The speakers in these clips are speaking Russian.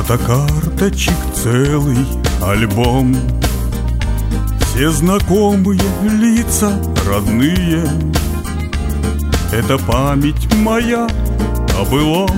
Фотокарточек целый альбом, все знакомые лица родные. Это память моя о былом,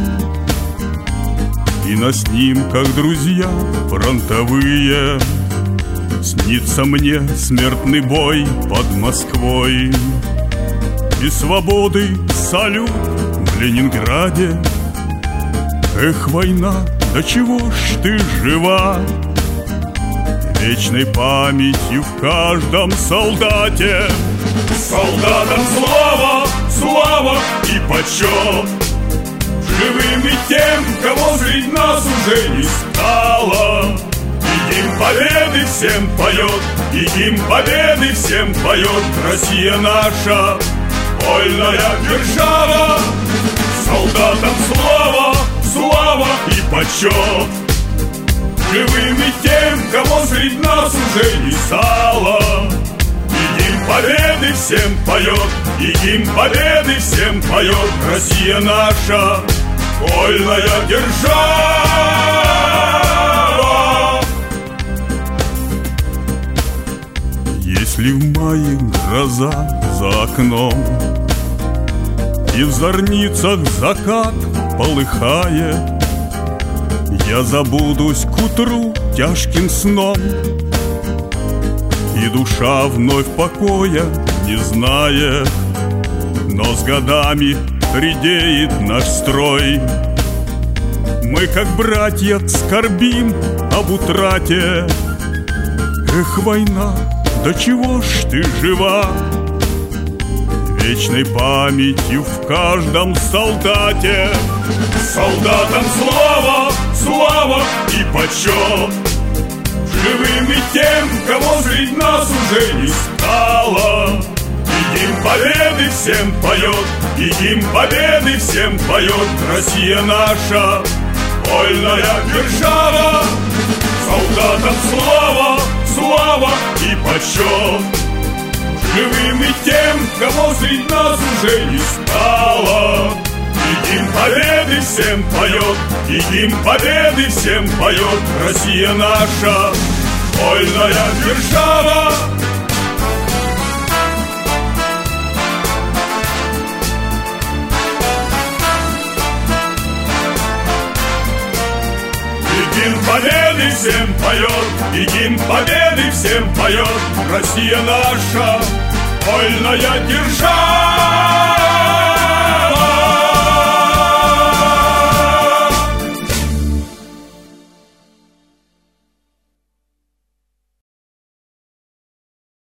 и на снимках друзья фронтовые. Снится мне смертный бой под Москвой и свободы салют в Ленинграде. Эх, война, до чего ж ты жива? Вечной памятью в каждом солдате. Солдатам слава, слава и почет, живым и тем, кого среди нас уже не стало. И гимн победы всем поет, и гимн победы всем поет Россия наша, вольная держава. Солдатам слава, слава и почет, живым и тем, кого среди нас уже не стало. И гимн победы всем поет, и гимн победы всем поет Россия наша, вольная держава. Если в мае гроза за окном и в зорницах закат полыхает, я забудусь к утру тяжким сном, и душа вновь покоя не знает. Но с годами редеет наш строй, мы, как братья, скорбим об утрате. Эх, война, до чего ж ты жива? Вечной памятью в каждом солдате. Солдатам слава, слава и почет, живым и тем, кого среди нас уже не стало. И гимн победы всем поет, и гимн победы всем поет Россия наша, вольная держава. Солдатам слава, слава и почет, живым и тем, кого среди нас уже не стало. И гимн победы всем поет, и гимн победы всем поет Россия наша, вольная держава. И гимн победы всем поет, и гимн победы всем поет Россия наша, вольная держава.